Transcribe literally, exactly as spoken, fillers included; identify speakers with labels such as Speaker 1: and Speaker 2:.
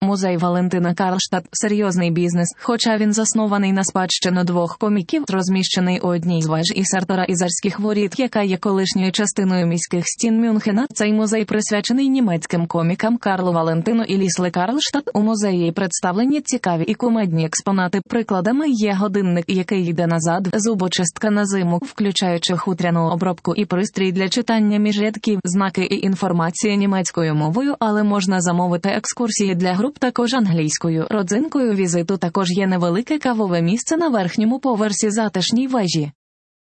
Speaker 1: Музей Валентина Карлштадт – серйозний бізнес, хоча він заснований на спадщину двох коміків, розміщений у одній з веж із Артура Ізарських воріт, яка є колишньою частиною міських стін Мюнхена. Цей музей присвячений німецьким комікам Карлу Валентину і Лісли Карлштадт. У музеї представлені цікаві і кумедні експонати. Прикладами є годинник, який йде назад, зубочистка на зиму, включаючи хутряну обробку і пристрій для читання між рядків, знаки і інформація німецькою мовою, але можна замовити екскурсії для груп також англійською. Родзинкою візиту також є невелике кавове місце на верхньому поверсі затишній вежі.